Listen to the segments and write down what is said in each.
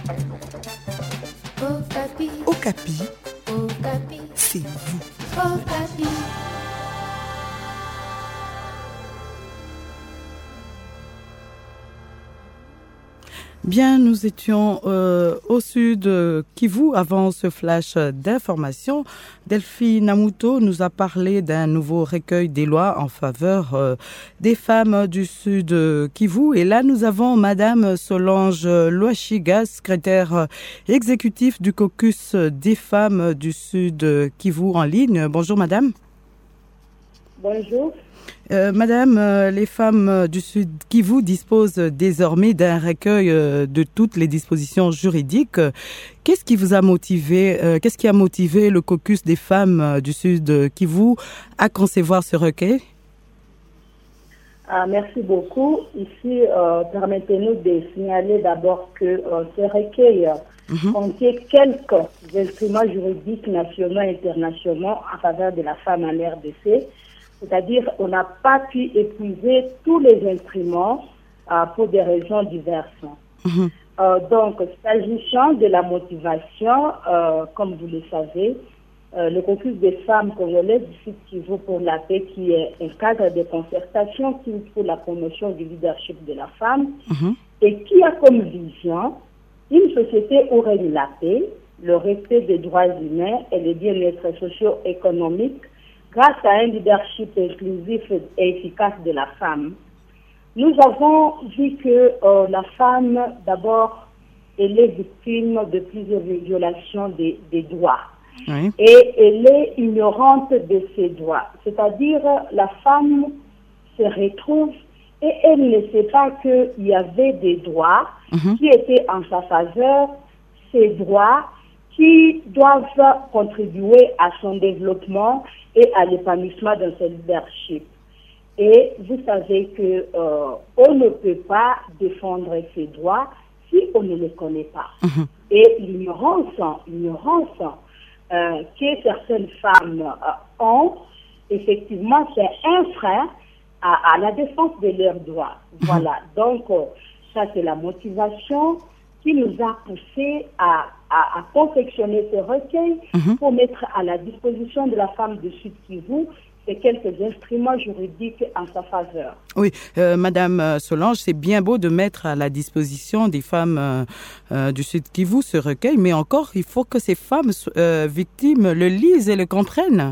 Okapi. Okapi, Okapi. c'est vous. Okapi. Bien, nous étions au sud Kivu avant ce flash d'information. Delphine Namuto nous a parlé d'un nouveau recueil des lois en faveur des femmes du sud Kivu. Et là, nous avons Madame Solange Loachiga, secrétaire exécutif du caucus des femmes du sud Kivu en ligne. Bonjour Madame. Bonjour. Madame, les femmes du Sud Kivu disposent désormais d'un recueil de toutes les dispositions juridiques. Qu'est-ce qui vous a motivé, qu'est-ce qui a motivé le caucus des femmes du Sud Kivu à concevoir ce recueil? Merci beaucoup. Ici, permettez-nous de signaler d'abord que ce recueil contient quelques instruments juridiques nationaux et internationaux en faveur de la femme en RDC. C'est-à-dire on n'a pas pu épuiser tous les instruments pour des raisons diverses. Donc, s'agissant de la motivation, comme vous le savez, le caucus des femmes congolaises du Sud Kivu pour la paix, qui est un cadre de concertation pour la promotion du leadership de la femme, et qui a comme vision une société où règne la paix, le respect des droits humains et le bien-être socio-économique, grâce à un leadership inclusif et efficace de la femme. Nous avons vu que la femme, d'abord, elle est victime de plusieurs violations des droits. Oui. Et elle est ignorante de ses droits. C'est-à-dire, la femme se retrouve et elle ne sait pas qu'il y avait des droits qui étaient en sa faveur, ces droits qui doivent contribuer à son développement et à l'épanouissement de son leadership. Et vous savez que on ne peut pas défendre ses droits si on ne les connaît pas. Et l'ignorance que certaines femmes ont, effectivement, c'est un frein à la défense de leurs droits. Voilà. Donc, ça, c'est la motivation qui nous a poussé à confectionner ce recueil pour mettre à la disposition de la femme de Sud Kivu ces quelques instruments juridiques en sa faveur. Oui, Madame Solange, c'est bien beau de mettre à la disposition des femmes du Sud Kivu ce recueil, mais encore, il faut que ces femmes victimes le lisent et le comprennent.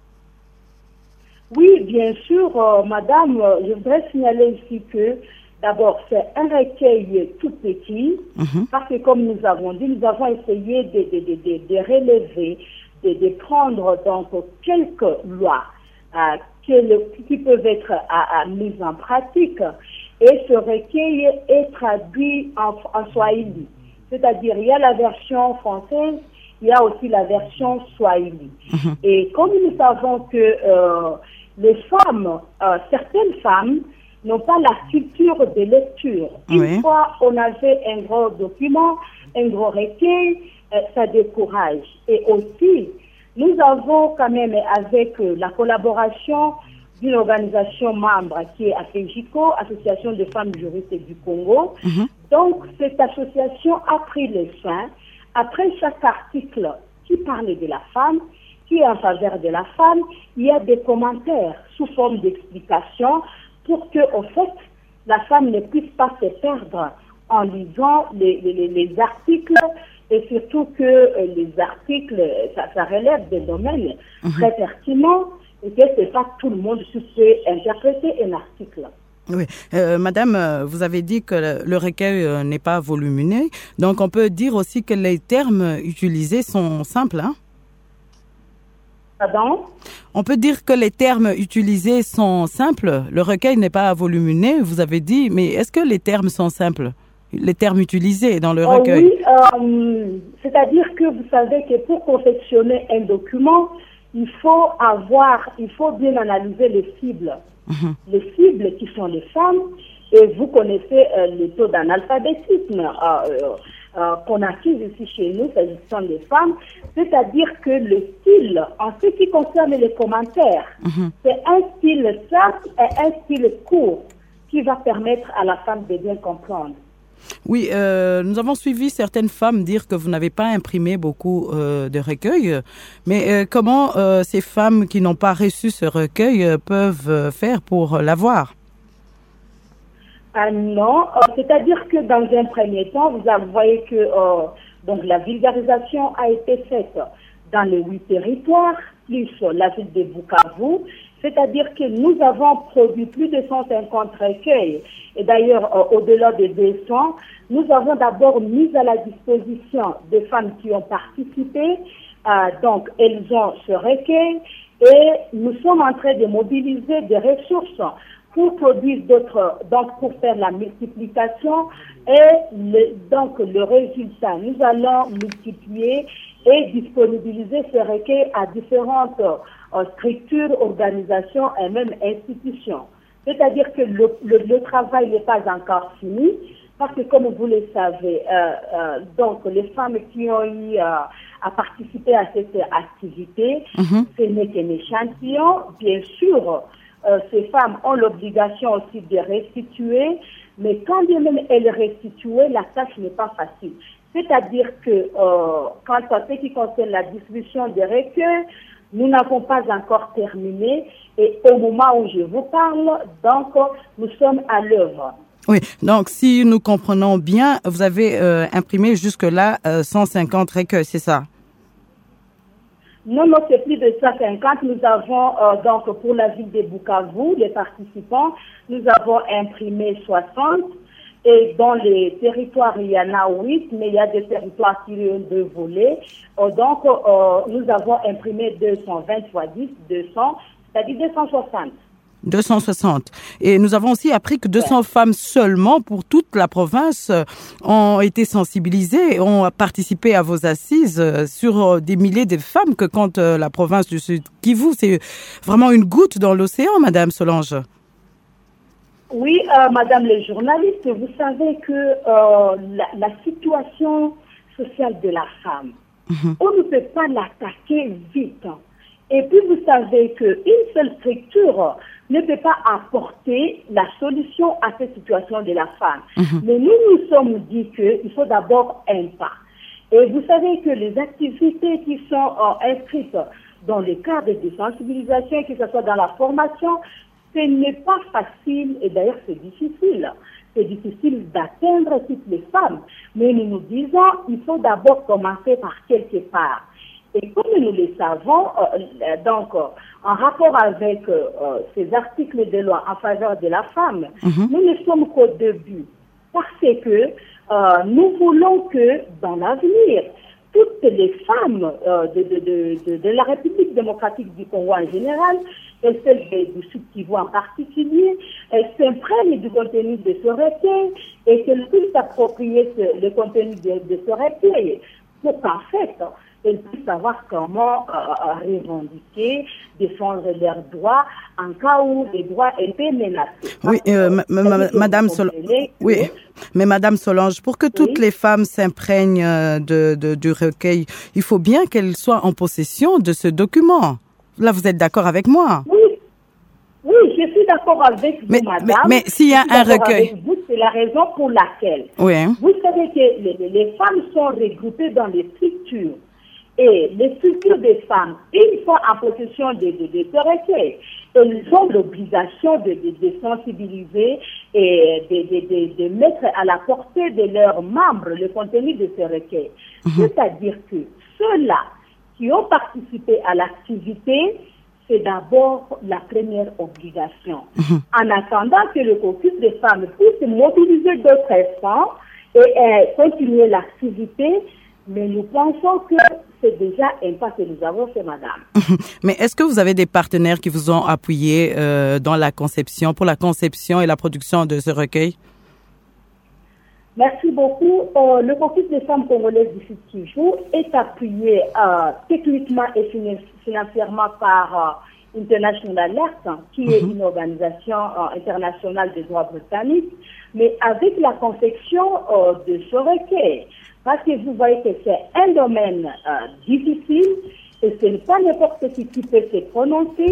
Oui, bien sûr, Madame, je voudrais signaler ici que d'abord, c'est un recueil tout petit, parce que comme nous avons dit, nous avons essayé de relever, de prendre donc quelques lois qui peuvent être mises en pratique. Et ce recueil est traduit en Swahili. C'est-à-dire, il y a la version française, il y a aussi la version Swahili. Et comme nous savons que les femmes, certaines femmes, n'ont pas la culture de lecture. Une fois on avait un gros document, un gros recueil, ça décourage. Et aussi, nous avons quand même, avec la collaboration d'une organisation membre qui est AFEJICO, Association des femmes juristes du Congo, donc cette association a pris les soins, après chaque article qui parle de la femme, qui est en faveur de la femme, il y a des commentaires sous forme d'explications pour que, au fait, la femme ne puisse pas se perdre en lisant les articles, et surtout que les articles, ça relève des domaines très pertinents, et que c'est pas tout le monde qui peut interpréter un article. Oui, Madame, vous avez dit que le recueil n'est pas volumineux, donc on peut dire aussi que les termes utilisés sont simples, hein? Pardon? On peut dire que les termes utilisés sont simples. Le recueil n'est pas volumineux, vous avez dit, mais est-ce que les termes sont simples? Les termes utilisés dans le recueil? Oui, c'est-à-dire que vous savez que pour confectionner un document, il faut bien analyser les cibles. Les cibles qui sont les femmes, et vous connaissez les taux d'analphabétisme qu'on accuse ici chez nous, s'agissant des femmes, c'est-à-dire que le style, en ce qui concerne les commentaires, c'est un style simple et un style court qui va permettre à la femme de bien comprendre. Oui, nous avons suivi certaines femmes dire que vous n'avez pas imprimé beaucoup de recueils, mais comment ces femmes qui n'ont pas reçu ce recueil peuvent faire pour l'avoir? Ah non, c'est-à-dire que dans un premier temps, vous voyez que donc la vulgarisation a été faite dans les 8 territoires, plus la ville de Bukavu, c'est-à-dire que nous avons produit plus de 150 recueils. Et d'ailleurs, au-delà de 200, nous avons d'abord mis à la disposition des femmes qui ont participé. Donc, elles ont ce recueil et nous sommes en train de mobiliser des ressources pour produire d'autres, donc pour faire la multiplication et donc le résultat, nous allons multiplier et disponibiliser ces recueils à différentes structures, organisations et même institutions. C'est-à-dire que le travail n'est pas encore fini parce que comme vous le savez, donc les femmes qui ont eu à participer à cette activité, ce n'est qu'un échantillon, bien sûr. Ces femmes ont l'obligation aussi de restituer, mais quand bien même elles restituent, la tâche n'est pas facile. C'est-à-dire que quant à ce qui concerne la distribution des recueils, nous n'avons pas encore terminé et au moment où je vous parle, donc nous sommes à l'œuvre. Oui, donc si nous comprenons bien, vous avez imprimé jusque-là 150 recueils, c'est ça? Non, c'est plus de 150. Nous avons, donc, pour la ville de Bukavu, les participants, nous avons imprimé 60. Et dans les territoires, il y en a 8, mais il y a des territoires qui ont 2 volets. Donc, nous avons imprimé 220 fois 10, 200, c'est-à-dire 260. 260. Et nous avons aussi appris que 200 femmes seulement pour toute la province ont été sensibilisées, ont participé à vos assises sur des milliers de femmes que compte la province du Sud Kivu. C'est vraiment une goutte dans l'océan, Madame Solange. Oui, Madame les journalistes, vous savez que la situation sociale de la femme, on ne peut pas l'attaquer vite. Et puis vous savez qu'une seule structure ne peut pas apporter la solution à cette situation de la femme. Mais nous nous sommes dit qu'il faut d'abord un pas. Et vous savez que les activités qui sont inscrites dans le cadre de sensibilisation, que ce soit dans la formation, ce n'est pas facile et d'ailleurs c'est difficile. C'est difficile d'atteindre toutes les femmes. Mais nous nous disons il faut d'abord commencer par quelque part. Et comme nous le savons, donc en rapport avec ces articles de loi en faveur de la femme, nous ne sommes qu'au début. Parce que nous voulons que dans l'avenir, toutes les femmes de la République démocratique du Congo en général, et celles du Sud Kivu en particulier, elles s'imprègnent du contenu de ce recueil et qu'elles puissent s'approprier le contenu de ce recueil pour qu'en fait, elles puissent savoir comment revendiquer, défendre leurs droits en cas où les droits étaient menacés. Oui, Madame Solange. Oui, mais Madame Solange, pour que toutes les femmes s'imprègnent du recueil, il faut bien qu'elles soient en possession de ce document. Là, vous êtes d'accord avec moi? Oui, je suis d'accord avec vous, madame. Mais s'il y a un recueil... C'est la raison pour laquelle. Oui. Vous savez que les femmes sont regroupées dans les structures. Et les structures des femmes, une fois en possession de ce recueil, elles ont l'obligation de sensibiliser et de mettre à la portée de leurs membres le contenu de ce recueil. C'est-à-dire que ceux-là qui ont participé à l'activité, c'est d'abord la première obligation. En attendant que le caucus des femmes puisse mobiliser d'autres femmes et continuer l'activité, mais nous pensons que c'est déjà un pas que nous avons fait, madame. Mais est-ce que vous avez des partenaires qui vous ont appuyé dans la conception, pour la conception et la production de ce recueil? Merci beaucoup. Le caucus des femmes congolaises du Sud Kivu est appuyé techniquement et financièrement par International Alert, qui est une organisation internationale des droits britanniques, mais avec la confection de ce recueil. Parce que vous voyez que c'est un domaine difficile et ce n'est pas n'importe qui peut se prononcer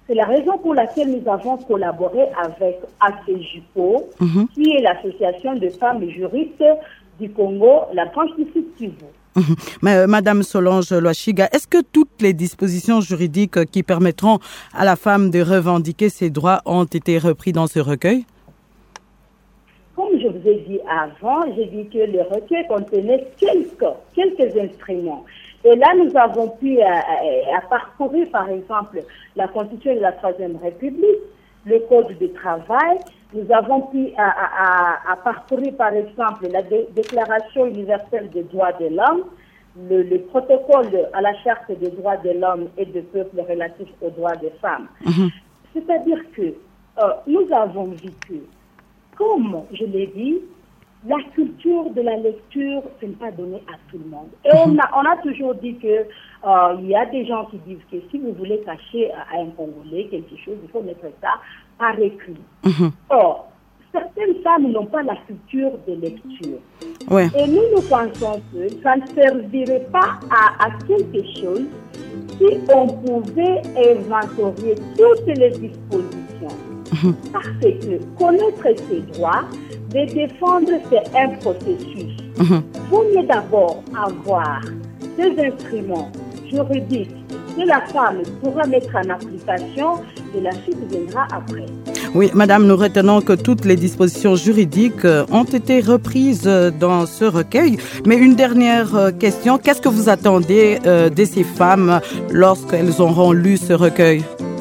C'est la raison pour laquelle nous avons collaboré avec ACJUPO, qui est l'association de femmes juristes du Congo, la branche du Sud Kivu. Madame Solange Loachiga, est-ce que toutes les dispositions juridiques qui permettront à la femme de revendiquer ses droits ont été reprises dans ce recueil? Comme je vous ai dit avant, j'ai dit que le recueil contenait quelques instruments. Et là, nous avons pu parcourir, par exemple, la Constitution de la Troisième République, le Code du travail. Nous avons pu parcourir, par exemple, la Déclaration universelle des droits de l'homme, le protocole à la Charte des droits de l'homme et des peuples relatifs aux droits des femmes. C'est-à-dire que nous avons vu que, comme je l'ai dit, la culture de la lecture, ce n'est pas donné à tout le monde. Et on a toujours dit que il y a des gens qui disent que si vous voulez cacher à un Congolais quelque chose, il faut mettre ça par écrit. Or, certaines femmes n'ont pas la culture de lecture. Ouais. Et nous pensons que ça ne servirait pas à quelque chose si on pouvait inventorier toutes les dispositions. Parce que connaître ses droits, de défendre, c'est un processus. Vaut mieux d'abord avoir des instruments juridiques que la femme pourra mettre en application et la suite viendra après. Oui, madame, nous retenons que toutes les dispositions juridiques ont été reprises dans ce recueil. Mais une dernière question, qu'est-ce que vous attendez de ces femmes lorsqu'elles auront lu ce recueil?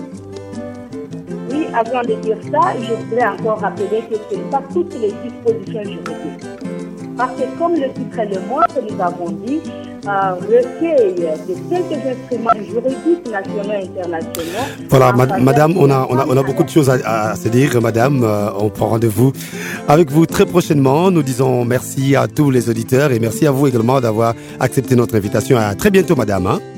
Oui, avant de dire ça, je voudrais encore rappeler que ce n'est pas toutes les dispositions juridiques. Parce que comme le titre le montre, nous avons dit, recueil de quelques instruments juridiques nationaux et internationaux. Voilà, madame, on a beaucoup de choses à se dire, madame. On prend rendez-vous avec vous très prochainement. Nous disons merci à tous les auditeurs et merci à vous également d'avoir accepté notre invitation. À très bientôt, madame.